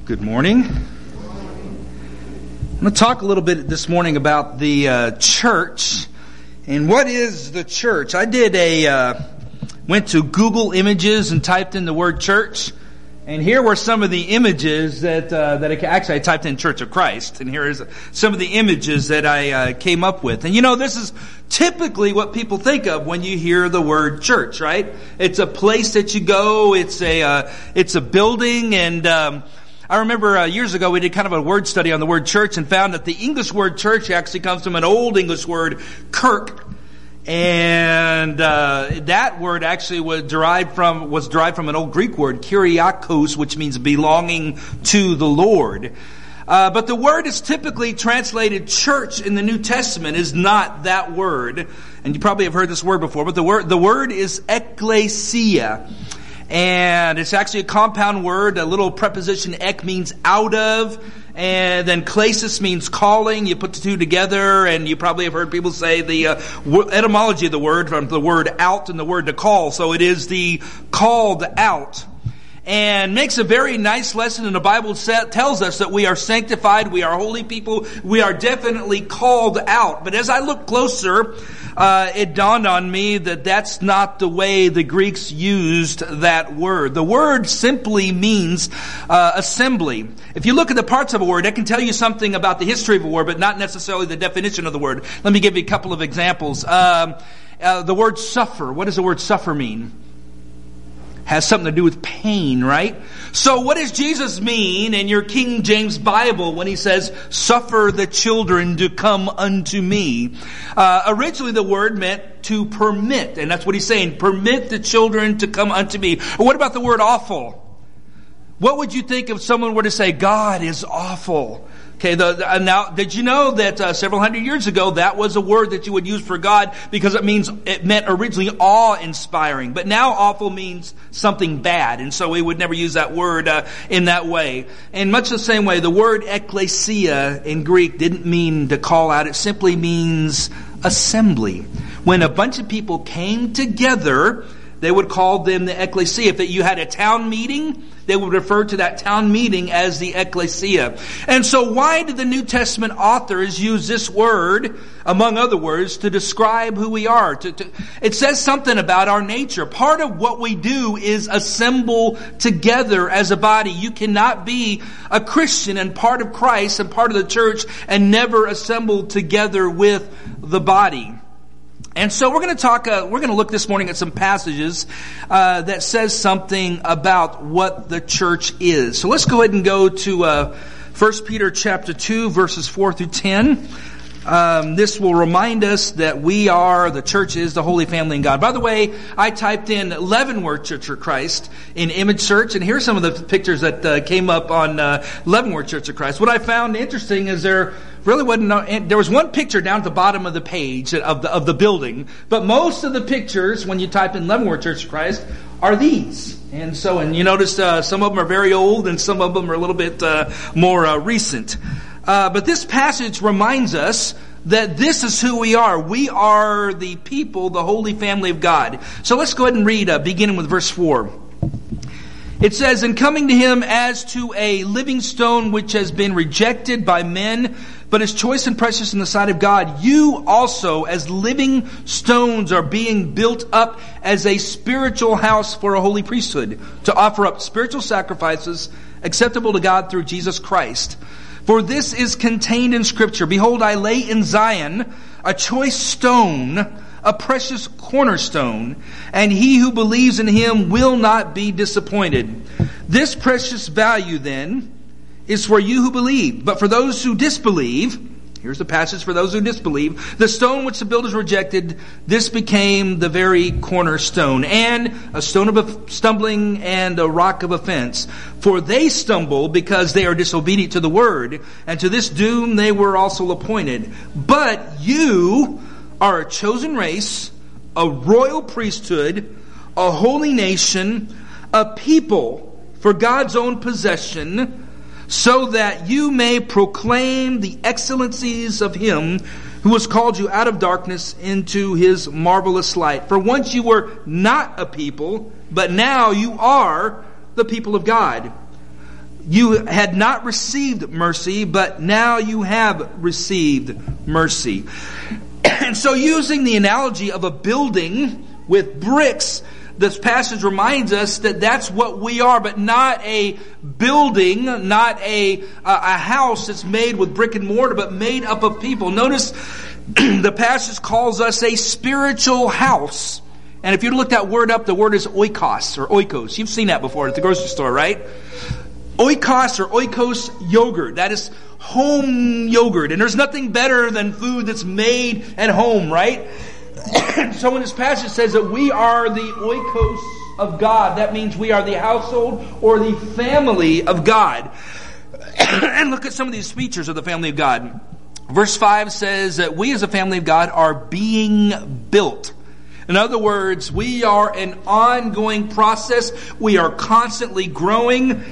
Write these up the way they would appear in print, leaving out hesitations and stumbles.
Good morning. I'm going to talk a little bit this morning about the church. And what is the church? I went to Google Images and typed in the word church. And here were some of the images that I typed in Church of Christ. And here is some of the images that I came up with. And this is typically what people think of when you hear the word church, right? It's a place that you go. It's a building. And I remember years ago we did kind of a word study on the word church and found that the English word church actually comes from an old English word, kirk. And that word actually was derived from an old Greek word, kyriakos, which means belonging to the Lord. But the word is typically translated church in the New Testament is not that word. And you probably have heard this word before, but the word is ekklesia. And it's actually a compound word. A little preposition ek means out of. And then klesis means calling. You put the two together, and you probably have heard people say the etymology of the word from the word out and the word to call. So it is the called out. And makes a very nice lesson in the Bible. Tells us that we are sanctified, we are holy people, we are definitely called out. But as I look closer, it dawned on me that that's not the way the Greeks used that word. The word simply means assembly. If you look at the parts of a word, it can tell you something about the history of a word, but not necessarily the definition of the word. Let me give you a couple of examples. The word suffer. What does the word suffer mean? Has something to do with pain, right? So what does Jesus mean in your King James Bible when he says, suffer the children to come unto me? Originally the word meant to permit, and that's what he's saying, permit the children to come unto me. Or what about the word awful? What would you think if someone were to say, God is awful? Okay, now, did you know that several hundred years ago, that was a word that you would use for God because it meant originally awe-inspiring. But now awful means something bad, and so we would never use that word in that way. In much the same way, the word ekklesia in Greek didn't mean to call out. It simply means assembly. When a bunch of people came together, they would call them the ekklesia. If you had a town meeting, they would refer to that town meeting as the ekklesia. And so why did the New Testament authors use this word, among other words, to describe who we are? It says something about our nature. Part of what we do is assemble together as a body. You cannot be a Christian and part of Christ and part of the church and never assemble together with the body. And so we're going to look this morning at some passages that says something about what the church is. So let's go ahead and go to 1 Peter chapter 2, verses 4 through 10. This will remind us that the church is the holy family in God. By the way, I typed in Leavenworth Church of Christ in image search, and here's some of the pictures that came up on Leavenworth Church of Christ. What I found interesting is there was one picture down at the bottom of the page of the building, but most of the pictures, when you type in Leavenworth Church of Christ, are these. And you notice some of them are very old, and some of them are a little bit more recent. But this passage reminds us that this is who we are. We are the people, the holy family of God. So let's go ahead and read, beginning with verse 4. It says, "And coming to him as to a living stone which has been rejected by men, but is choice and precious in the sight of God, you also as living stones are being built up as a spiritual house for a holy priesthood, to offer up spiritual sacrifices acceptable to God through Jesus Christ. For this is contained in Scripture. Behold, I lay in Zion a choice stone, a precious cornerstone, and he who believes in him will not be disappointed. This precious value, then, is for you who believe. But for those who disbelieve," here's the passage for those who disbelieve, "the stone which the builders rejected, this became the very cornerstone, and a stone of stumbling and a rock of offense. For they stumble because they are disobedient to the word, and to this doom they were also appointed. But you are a chosen race, a royal priesthood, a holy nation, a people for God's own possession, so that you may proclaim the excellencies of him who has called you out of darkness into his marvelous light. For once you were not a people, but now you are the people of God. You had not received mercy, but now you have received mercy. And so using the analogy of a building with bricks, this passage reminds us that that's what we are, but not a building, not a house that's made with brick and mortar, but made up of people. Notice the passage calls us a spiritual house. And if you look that word up, the word is oikos or oikos. You've seen that before at the grocery store, right? Oikos or oikos yogurt. That is home yogurt. And there's nothing better than food that's made at home, right? So when this passage says that we are the oikos of God, that means we are the household or the family of God. And look at some of these features of the family of God. Verse 5 says that we as a family of God are being built. In other words, we are an ongoing process. We are constantly growing.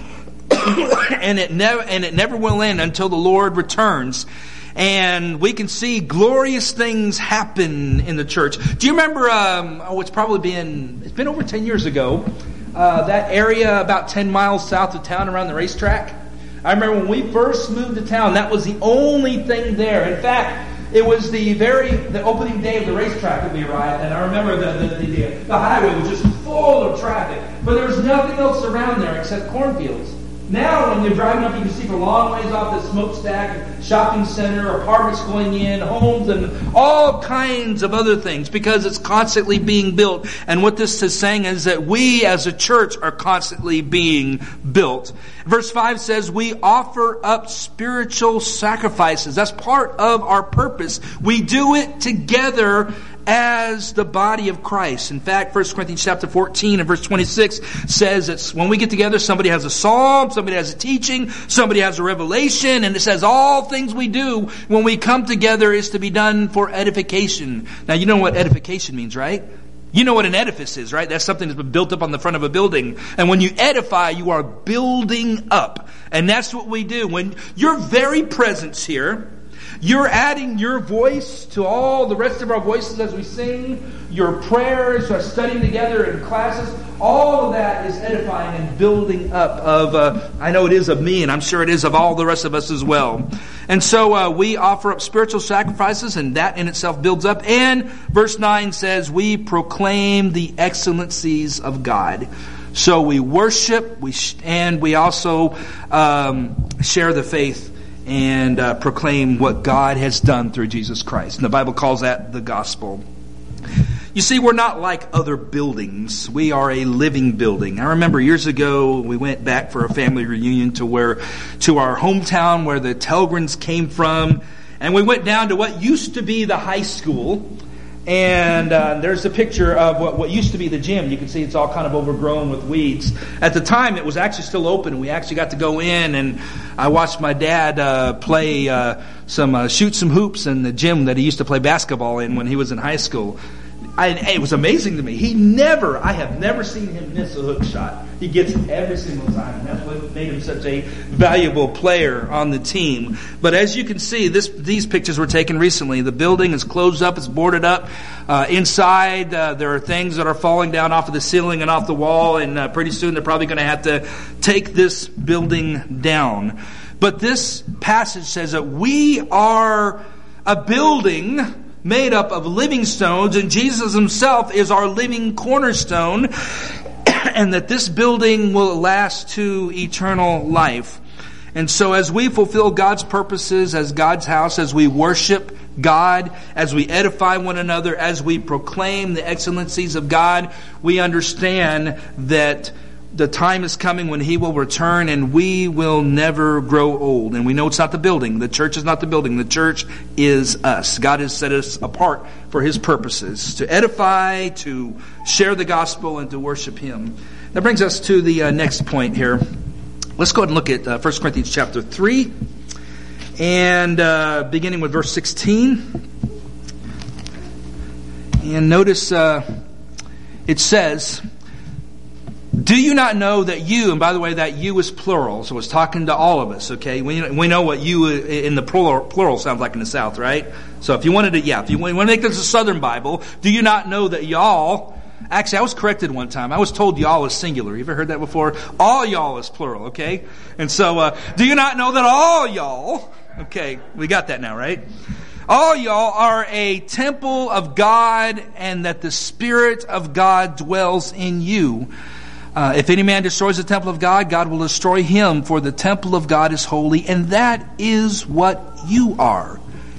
And it never will end until the Lord returns. And we can see glorious things happen in the church. Do you remember, it's been over 10 years ago, that area about 10 miles south of town around the racetrack? I remember when we first moved to town, that was the only thing there. In fact, it was the opening day of the racetrack that we arrived, and I remember the highway was just full of traffic. But there was nothing else around there except cornfields. Now, when you're driving up, you can see for a long ways off the smokestack, shopping center, apartments going in, homes, and all kinds of other things because it's constantly being built. And what this is saying is that we as a church are constantly being built. Verse 5 says we offer up spiritual sacrifices. That's part of our purpose. We do it together as the body of Christ. In fact, 1 Corinthians chapter 14 and verse 26 says that when we get together, somebody has a psalm, somebody has a teaching, somebody has a revelation, and it says all things we do when we come together is to be done for edification. Now, you know what edification means, right? You know what an edifice is, right? That's something that's been built up on the front of a building. And when you edify, you are building up. And that's what we do. When your very presence here, you're adding your voice to all the rest of our voices as we sing, your prayers, our studying together in classes, all of that is edifying and building up of, I know it is of me, and I'm sure it is of all the rest of us as well. And so we offer up spiritual sacrifices, and that in itself builds up. And verse 9 says, we proclaim the excellencies of God. So we worship, and we also share the faith and proclaim what God has done through Jesus Christ. And the Bible calls that the gospel. You see, we're not like other buildings. We are a living building. I remember years ago, we went back for a family reunion to our hometown where the Telgrens came from. And we went down to what used to be the high school. And there's a picture of what used to be the gym. You can see it's all kind of overgrown with weeds. At the time, it was actually still open. We actually got to go in, and I watched my dad shoot some hoops in the gym that he used to play basketball in when he was in high school. It was amazing to me. I have never seen him miss a hook shot. He gets it every single time. And that's what made him such a valuable player on the team. But as you can see, these pictures were taken recently. The building is closed up. It's boarded up. Inside, there are things that are falling down off of the ceiling and off the wall. And pretty soon they're probably going to have to take this building down. But this passage says that we are a building made up of living stones, and Jesus himself is our living cornerstone, and that this building will last to eternal life. And so as we fulfill God's purposes as God's house, as we worship God, as we edify one another, as we proclaim the excellencies of God, we understand that the time is coming when He will return and we will never grow old. And we know it's not the building. The church is not the building. The church is us. God has set us apart for His purposes, to edify, to share the gospel, and to worship Him. That brings us to the next point here. Let's go ahead and look at 1 Corinthians chapter 3, and beginning with verse 16. And notice it says, do you not know that you, and by the way, that you is plural, so it's talking to all of us, okay? We know what you in the plural sounds like in the South, right? So if you want to make this a Southern Bible, do you not know that y'all, Actually, I was corrected one time. I was told y'all is singular. You ever heard that before? All y'all is plural, okay? And so, do you not know that all y'all, okay, we got that now, right? All y'all are a temple of God, and that the Spirit of God dwells in you. If any man destroys the temple of God, God will destroy him, for the temple of God is holy, and that is what you are.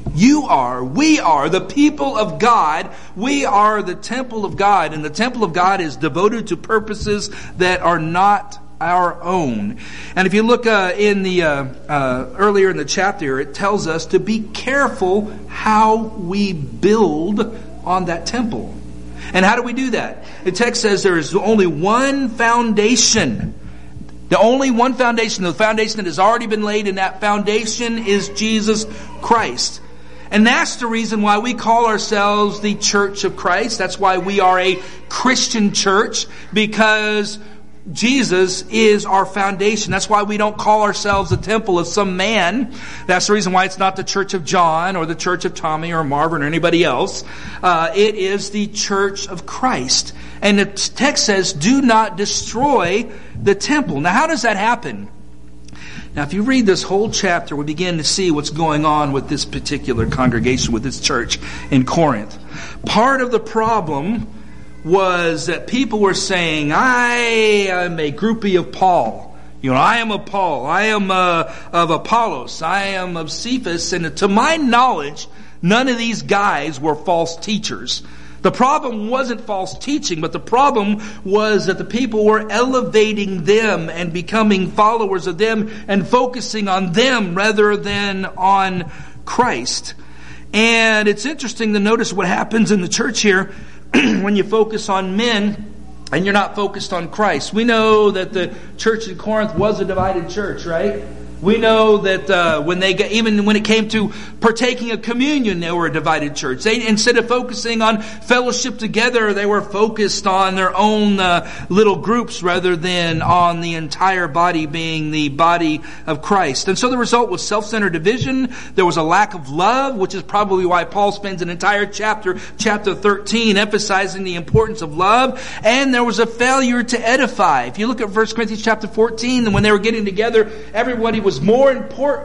We are the people of God. We are the temple of God, and the temple of God is devoted to purposes that are not our own. And if you look in the earlier in the chapter, it tells us to be careful how we build on that temple. And how do we do that? The text says there is only one foundation. The only one foundation, the foundation that has already been laid, and that foundation is Jesus Christ. And that's the reason why we call ourselves the Church of Christ. That's why we are a Christian church, because Jesus is our foundation. That's why we don't call ourselves a temple of some man. That's the reason why it's not the Church of John or the Church of Tommy or Marvin or anybody else. It is the Church of Christ. And the text says, do not destroy the temple. Now, how does that happen? Now, if you read this whole chapter, we begin to see what's going on with this particular congregation, with this church in Corinth. Part of the problem was that people were saying, I am a groupie of Paul. I am of Paul. I am of Apollos. I am of Cephas. And to my knowledge, none of these guys were false teachers. The problem wasn't false teaching, but the problem was that the people were elevating them and becoming followers of them and focusing on them rather than on Christ. And it's interesting to notice what happens in the church here when you focus on men and you're not focused on Christ. We know that the church in Corinth was a divided church, right? We know that even when it came to partaking of communion, they were a divided church. They, instead of focusing on fellowship together, they were focused on their own little groups rather than on the entire body being the body of Christ. And so the result was self-centered division. There was a lack of love, which is probably why Paul spends an entire chapter 13, emphasizing the importance of love. And there was a failure to edify. If you look at 1 Corinthians chapter 14, when they were getting together, everybody was more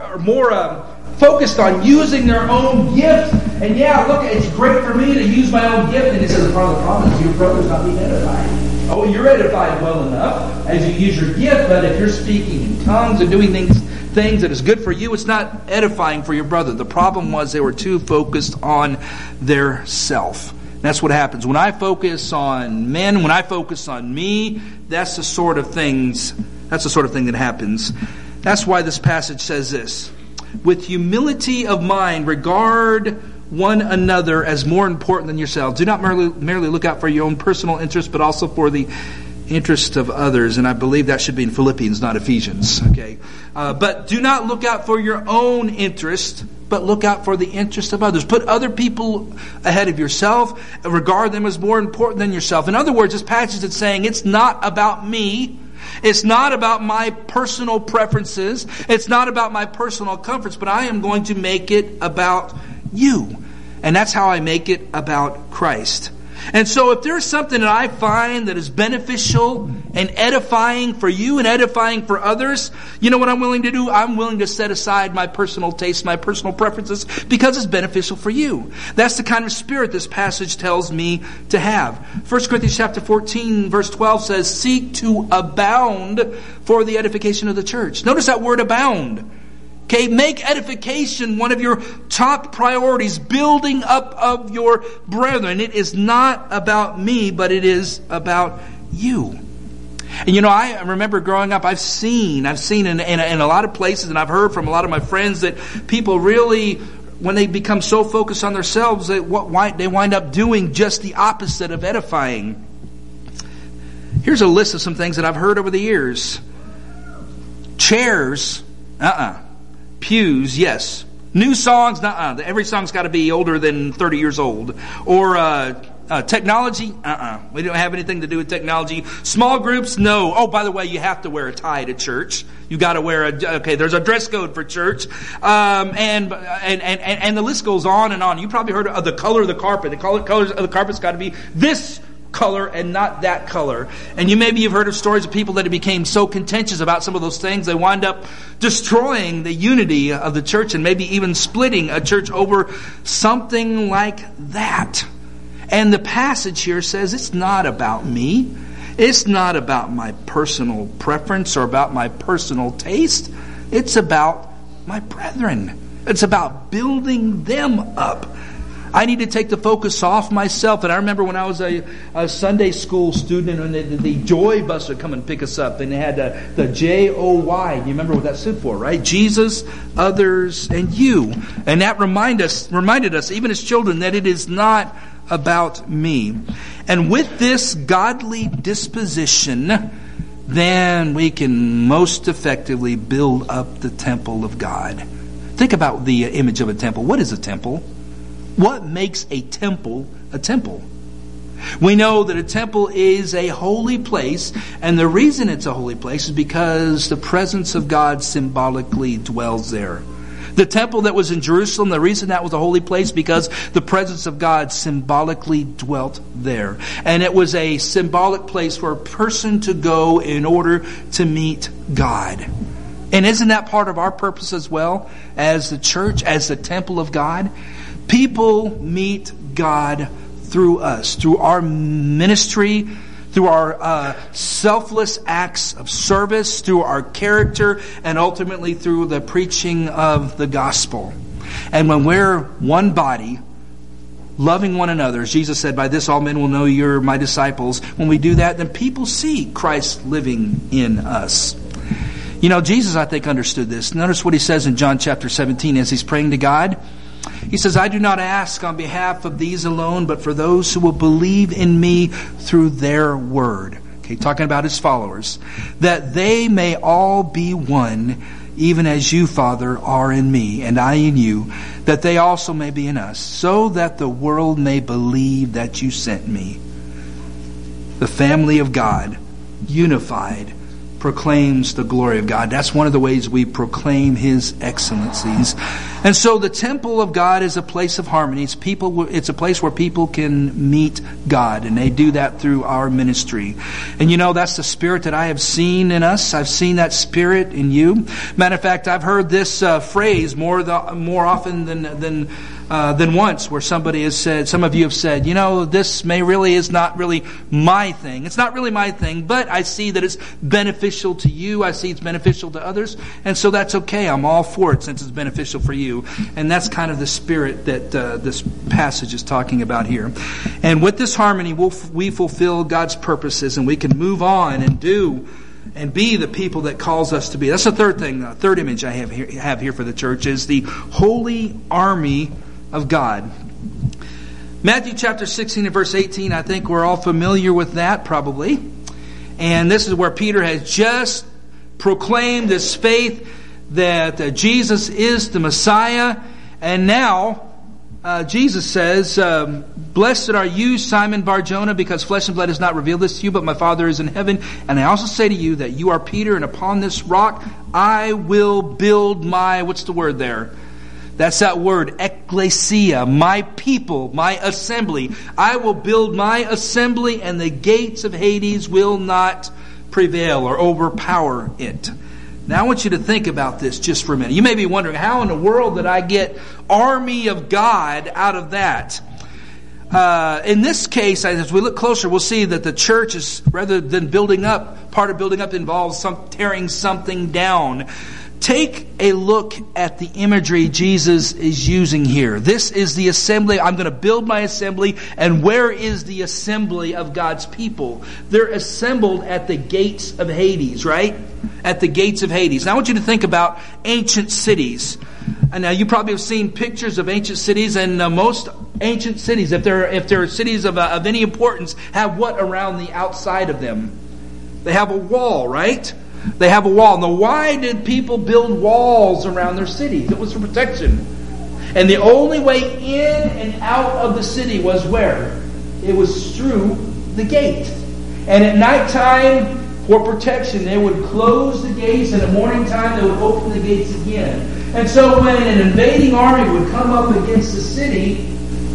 focused on using their own gift. And yeah, look, it's great for me to use my own gift. And he says, part of the problem is your brother's not being edified. Oh, you're edified well enough as you use your gift, but if you're speaking in tongues and doing things that is good for you, it's not edifying for your brother. The problem was they were too focused on their self. That's what happens. When I focus on men, when I focus on me, that's the sort of thing that happens. That's why this passage says this. With humility of mind, regard one another as more important than yourselves. Do not merely look out for your own personal interest, but also for the interest of others. And I believe that should be in Philippians, not Ephesians. Okay, but do not look out for your own interest, but look out for the interest of others. Put other people ahead of yourself. Regard them as more important than yourself. In other words, this passage is saying it's not about me. It's not about my personal preferences. It's not about my personal comforts, but I am going to make it about you. And that's how I make it about Christ. And so if there's something that I find that is beneficial and edifying for you and edifying for others, you know what I'm willing to do? I'm willing to set aside my personal tastes, my personal preferences, because it's beneficial for you. That's the kind of spirit this passage tells me to have. 1 Corinthians chapter 14, verse 12 says, seek to abound for the edification of the church. Notice that word abound. Okay, make edification one of your top priorities, building up of your brethren. It is not about me, but it is about you. And I remember growing up, I've seen in a lot of places, and I've heard from a lot of my friends that people really, when they become so focused on themselves, they wind up doing just the opposite of edifying. Here's a list of some things that I've heard over the years. Chairs, Pews, yes. New songs, every song's got to be older than 30 years old. Or technology, we don't have anything to do with technology. Small groups, no. Oh, by the way, you have to wear a tie to church. You got to wear there's a dress code for church. And the list goes on and on. You probably heard of the color of the carpet. The colors of the carpet's got to be this color and not that color. And you've heard of stories of people that became so contentious about some of those things, they wind up destroying the unity of the church and maybe even splitting a church over something like that. And the passage here says it's not about me. It's not about my personal preference or about my personal taste. It's about my brethren. It's about building them up. I need to take the focus off myself. And I remember when I was a Sunday school student and the Joy Bus would come and pick us up. And they had the J-O-Y. You remember what that stood for, right? Jesus, others, and you. And that reminded us, even as children, that it is not about me. And with this godly disposition, then we can most effectively build up the temple of God. Think about the image of a temple. What is a temple? What makes a temple a temple? We know that a temple is a holy place, and the reason it's a holy place is because the presence of God symbolically dwells there. The temple that was in Jerusalem, the reason that was a holy place because the presence of God symbolically dwelt there. And it was a symbolic place for a person to go in order to meet God. And isn't that part of our purpose as well as the church, as the temple of God? People meet God through us, through our ministry, through our selfless acts of service, through our character, and ultimately through the preaching of the gospel. And when we're one body, loving one another, as Jesus said, by this all men will know you're my disciples. When we do that, then people see Christ living in us. You know, Jesus, I think, understood this. Notice what he says in John chapter 17 as he's praying to God. He says, I do not ask on behalf of these alone, but for those who will believe in me through their word. Okay, talking about his followers. That they may all be one, even as you, Father, are in me, and I in you, that they also may be in us, so that the world may believe that you sent me. The family of God, unified, proclaims the glory of God. That's one of the ways we proclaim His excellencies. And so the temple of God is a place of harmony. It's a place where people can meet God, and they do that through our ministry. And you know, that's the spirit that I have seen in us. I've seen that spirit in you. Matter of fact, I've heard this phrase more often than once, where somebody has said, some of you have said, you know, this is not really my thing. It's not really my thing, but I see that it's beneficial to you. I see it's beneficial to others. And so that's okay. I'm all for it since it's beneficial for you. And that's kind of the spirit that this passage is talking about here. And with this harmony, we fulfill God's purposes, and we can move on and do and be the people that calls us to be. That's the third thing. The third image I have here for the church is the holy army of God. Matthew chapter 16 and verse 18, I think we're all familiar with that probably. And this is where Peter has just proclaimed this faith that Jesus is the Messiah. And now Jesus says, blessed are you, Simon Bar-Jonah, because flesh and blood has not revealed this to you, but my Father is in heaven. And I also say to you that you are Peter, and upon this rock I will build my, what's the word there? That's that word, ecclesia, my people, my assembly. I will build my assembly, and the gates of Hades will not prevail or overpower it. Now I want you to think about this just for a minute. You may be wondering, how in the world did I get army of God out of that? In this case, as we look closer, we'll see that the church is, rather than building up, part of building up involves tearing something down. Take a look at the imagery Jesus is using here. This is the assembly. I'm going to build my assembly. And where is the assembly of God's people? They're assembled at the gates of Hades, right? At the gates of Hades. Now I want you to think about ancient cities. And now you probably have seen pictures of ancient cities, and most ancient cities, if they're cities of any importance, have what around the outside of them? They have a wall, right? They have a wall. Now, why did people build walls around their cities? It was for protection. And the only way in and out of the city was where? It was through the gate. And at nighttime, for protection, they would close the gates, and at morning time, they would open the gates again. And so when an invading army would come up against the city,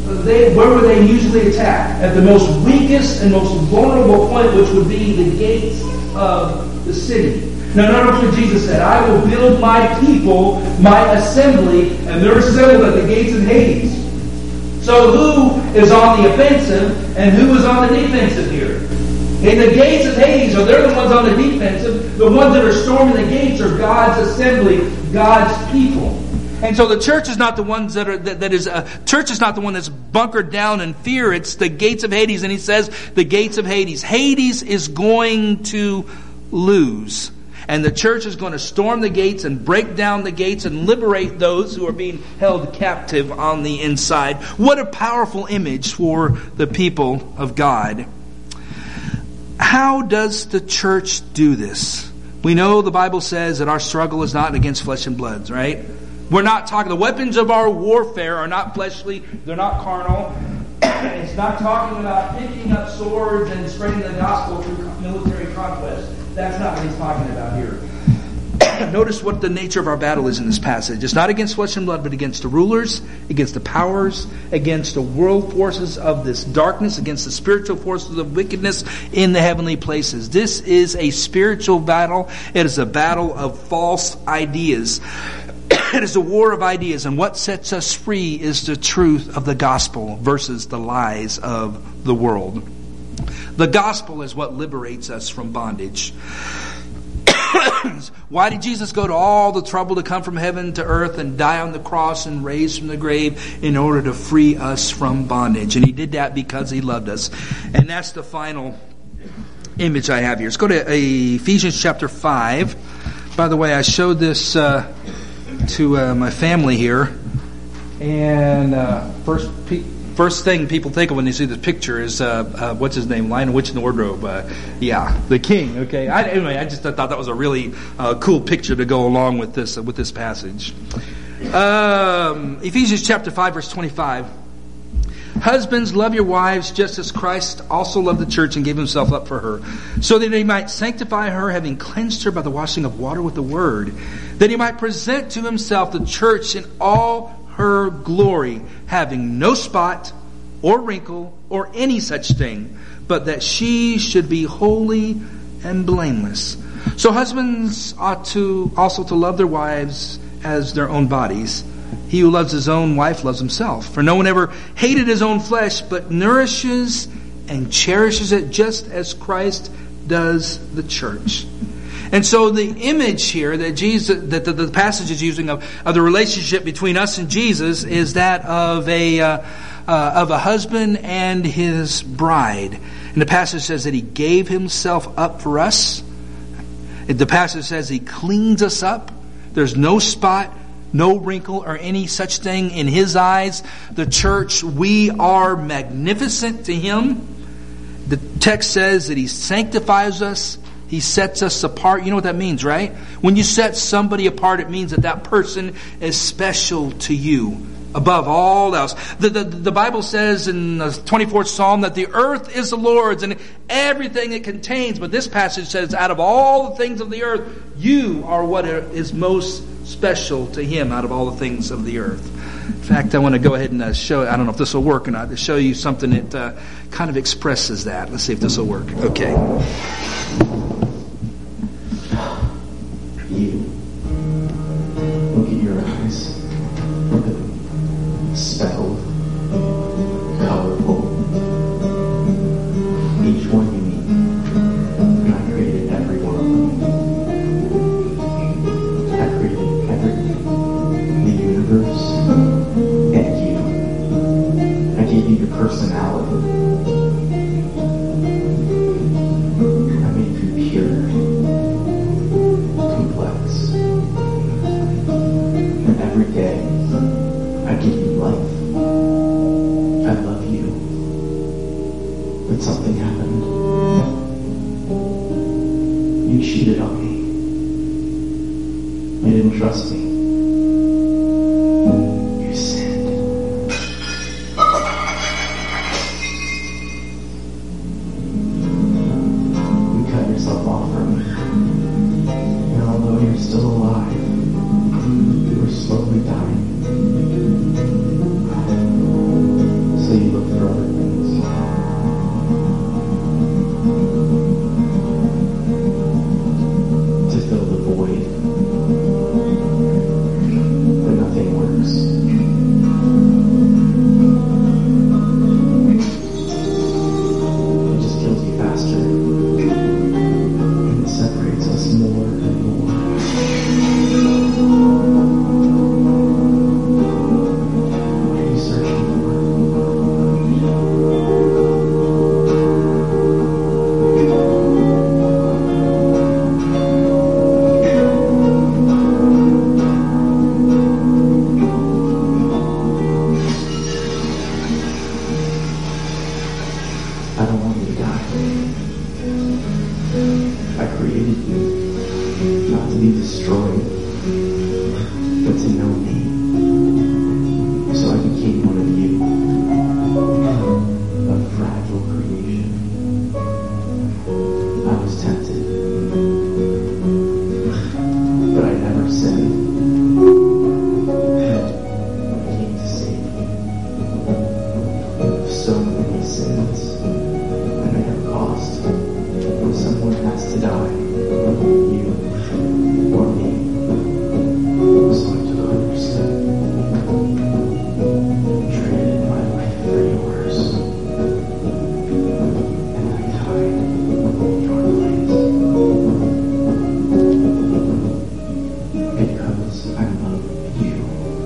where would they usually attack? At the most weakest and most vulnerable point, which would be the gates of the city. Now notice what Jesus said, I will build my people, my assembly, and they're assembled at the gates of Hades. So who is on the offensive and who is on the defensive here? In the gates of Hades, so they're the ones on the defensive. The ones that are storming the gates are God's assembly, God's people. And so the church is not the ones church is not the one that's bunkered down in fear. It's the gates of Hades. And he says the gates of Hades. Hades is going to lose. And the church is going to storm the gates and break down the gates and liberate those who are being held captive on the inside. What a powerful image for the people of God. How does the church do this? We know the Bible says that our struggle is not against flesh and blood, right? We're not talking, the weapons of our warfare are not fleshly, they're not carnal. It's not talking about picking up swords and spreading the gospel through military conquest. That's not what he's talking about here. Notice what the nature of our battle is in this passage. It's not against flesh and blood, but against the rulers, against the powers, against the world forces of this darkness, against the spiritual forces of wickedness in the heavenly places. This is a spiritual battle. It is a battle of false ideas. It is a war of ideas, and what sets us free is the truth of the gospel versus the lies of the world. The gospel is what liberates us from bondage. Why did Jesus go to all the trouble to come from heaven to earth and die on the cross and raise from the grave in order to free us from bondage? And he did that because he loved us. And that's the final image I have here. Let's go to Ephesians chapter 5. By the way, I showed this to my family here. And first thing people think of when they see this picture is, what's his name? Lion, Witch in the Wardrobe. The king. Okay. Anyway, I just thought that was a really cool picture to go along with this passage. Ephesians chapter 5, verse 25. Husbands, love your wives just as Christ also loved the church and gave himself up for her, so that he might sanctify her, having cleansed her by the washing of water with the word, that he might present to himself the church in all her glory, having no spot or wrinkle or any such thing, but that she should be holy and blameless. So husbands ought to also to love their wives as their own bodies. He who loves his own wife loves himself. For no one ever hated his own flesh, but nourishes and cherishes it, just as Christ does the church. And so the image here that the passage is using of the relationship between us and Jesus is that of a husband and his bride. And the passage says that he gave himself up for us. The passage says he cleans us up. There's no spot, no wrinkle, or any such thing in his eyes. The church, we are magnificent to him. The text says that he sanctifies us. He sets us apart. You know what that means, right? When you set somebody apart, it means that that person is special to you above all else. The Bible says in the 24th Psalm that the earth is the Lord's and everything it contains. But this passage says out of all the things of the earth, you are what is most special to him out of all the things of the earth. In fact, I want to go ahead and show, I don't know if this will work or not, to show you something that kind of expresses that. Let's see if this will work. Okay. You. Look at your eyes. Look at them. Speckled. Colorful. Each one unique. And I created every one of them. I created everything. The universe. And you. I gave you your personality. I made you pure. And every day, I give you life. I love you. But something happened. You cheated on me. You didn't trust me. You sinned. You cut yourself off from me. And although you're still alive, you were slowly dying. but to know me. So I became one of you, a fragile creation. I was tempted, but I never sinned. And came to save me. So many sins, and at a cost. Someone has to die, you or me. So I took on your sin, traded my life for yours, and I died in your place. Because I love you.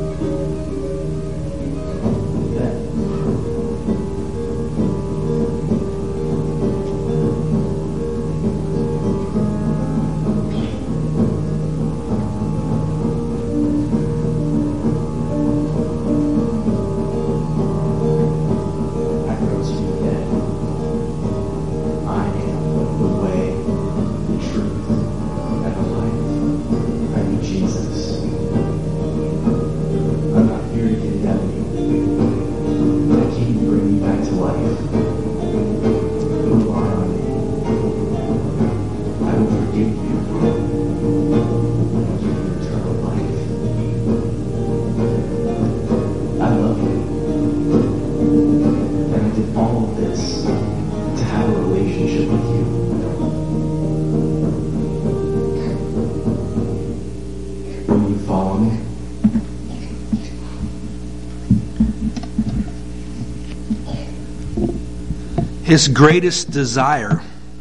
His greatest desire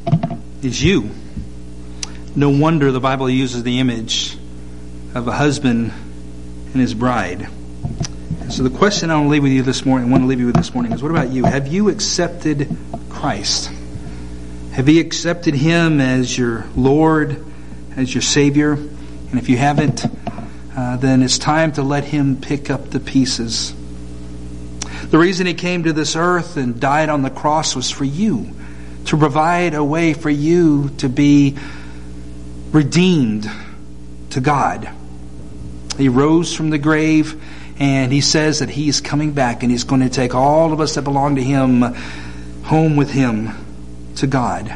is you. No wonder the Bible uses the image of a husband and his bride. And so the question I want to leave you with this morning is, what about you? Have you accepted Christ? Have you accepted Him as your Lord, as your Savior? And if you haven't, then it's time to let Him pick up the pieces. The reason He came to this earth and died on the cross was for you, to provide a way for you to be redeemed to God. He rose from the grave, and He says that He is coming back, and He's going to take all of us that belong to Him home with Him to God.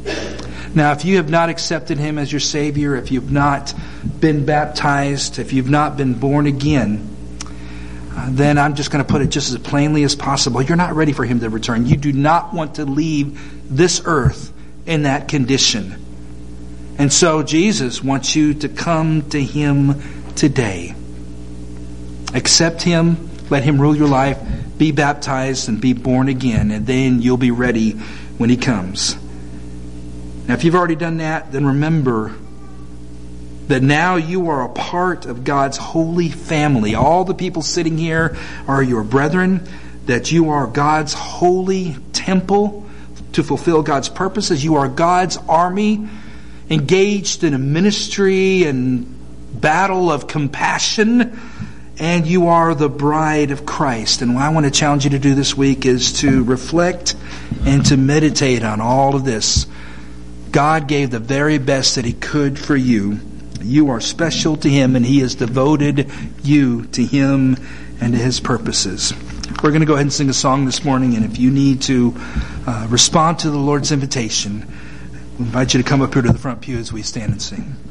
Now, if you have not accepted Him as your Savior, if you've not been baptized, if you've not been born again, then I'm just going to put it just as plainly as possible. You're not ready for Him to return. You do not want to leave this earth in that condition. And so Jesus wants you to come to Him today. Accept Him. Let Him rule your life. Be baptized and be born again. And then you'll be ready when He comes. Now, if you've already done that, then remember that now you are a part of God's holy family. All the people sitting here are your brethren, that you are God's holy temple to fulfill God's purposes. You are God's army engaged in a ministry and battle of compassion, and you are the bride of Christ. And what I want to challenge you to do this week is to reflect and to meditate on all of this. God gave the very best that He could for you. You are special to Him, and He has devoted you to Him and to His purposes. We're going to go ahead and sing a song this morning, and if you need to respond to the Lord's invitation, we invite you to come up here to the front pew as we stand and sing.